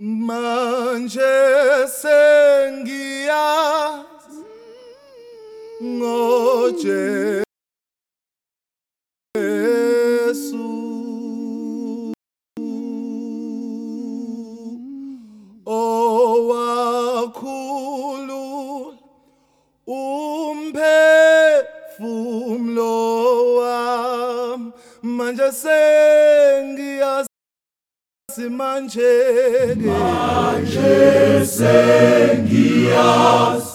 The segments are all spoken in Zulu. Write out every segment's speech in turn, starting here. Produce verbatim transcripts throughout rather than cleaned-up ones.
Manje sengiyazi ngoJesu owakhulula umphefumulo wami manje sengiyazi manje manje sengiyazi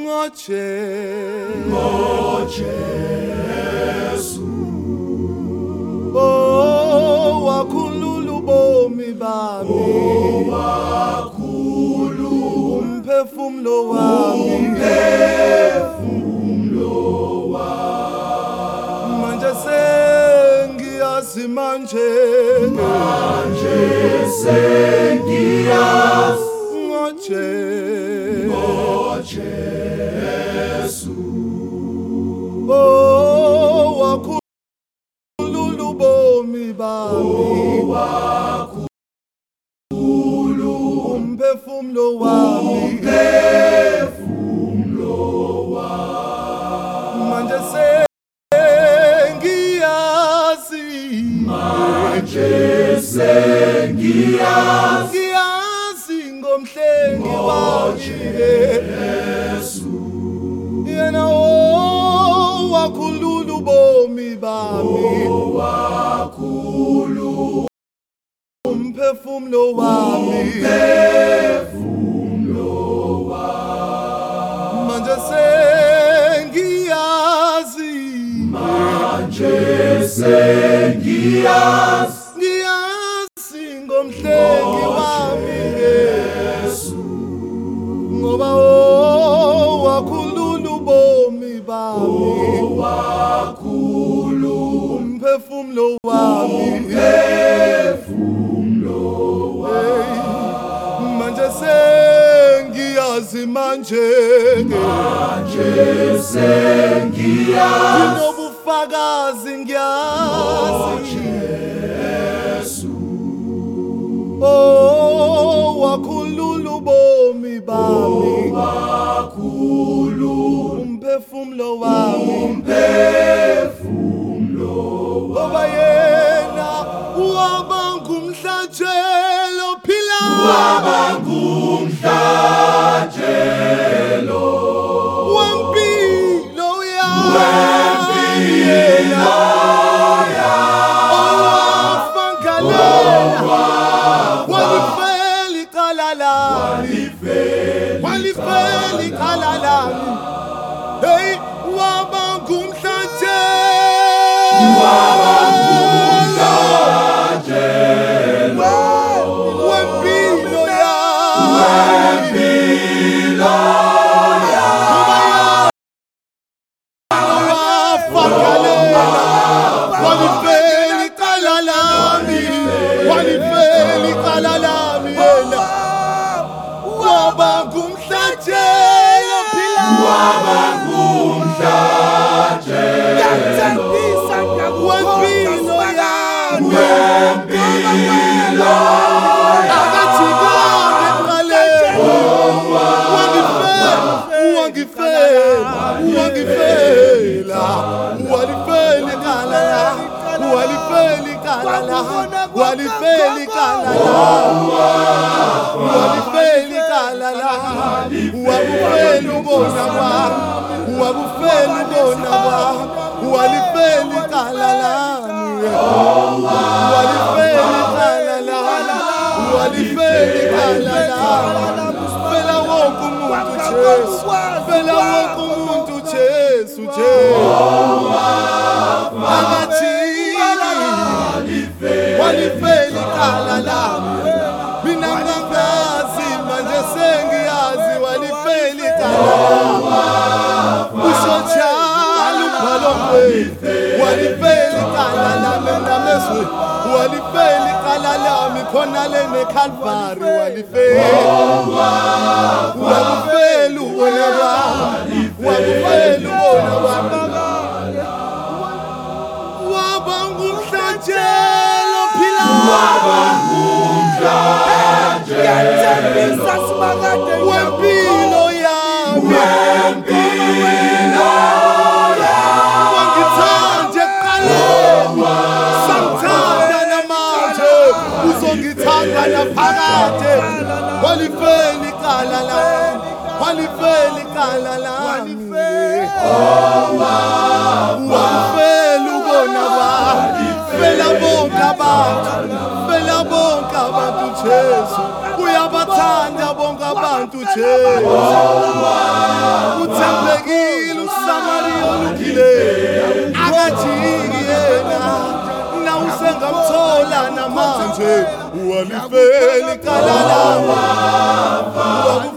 ngoJesu owakhulula ubomi bami owakhulula umphefumulo wami umphefumulo wami manje sengiyazi manje manje sengiyazi ngoJesu owakhulula ubomi bami owakhulula umphefumulo wami umphefumulo wami manje sengiyazi manje sengiyazi ngiyazi ngomhlengi wami Yesu yena owakhulula ubomi bami owakhulula umphefumulo wami umphefumulo wami manje sengiyazi manje sengiyazi ngiyazi ngomhlengi wami Yesu ngoba owakhulula ubomi bami owakhulula umphefumulo wami umphefumulo wami manje sengiyazi manje manje sengiyazi nginobufakazi ngiyazi Yesu owakhulula ubomi bami owakhulula umphefumulo wami umphefumulo ngoba yena waba ngumhlatshelo ophilayo waba ngumhlatshelo wempilo yami wempilo owafa ngalela walifela icala lami walifela icala lami hey waba ngumhlatshelo waba ngumhlatshelo wempilo yami wempilo wafa ngalela walifela icala lami walifela icala lami yena waba ngumhlatshelo ophilayo waba ngumhlatshelo wempilo yami wempilo akajikanga ekuqaleni wangifela wangifela walifela icala lami walifela icala lami walifela icala lami walifela icala lami wakufela ubona kwami wakufela ubona kwami walifela icala lami walifela icala lami walifela icala lami fela wonke umuntu Jesu fela wonke umuntu Jesu Jesu akajika walifela icala lami mina ngangazi manje sengiyazi walifela icala lami ushojala umbhalo walifela icala lami namezwe walifela icala lami khona lene Calvary walifela walifela ubona kwami walifela ubona kwami waba ngumhlatshelo ophilayo waba ngumhlatshelo wempilo yami wempilo wangithanda ekuqaleni sangithanda namanje uzongithanda naphakade walifeli ikala lami walifeli ikala lami walifeli ubona bami fela bonke abantu fela bonke abantu Jesu uyabathanda bonke abantu Jesu uthembekile uSamaria olungile akajiki yena na usengamthola namanje walifeli ikala lami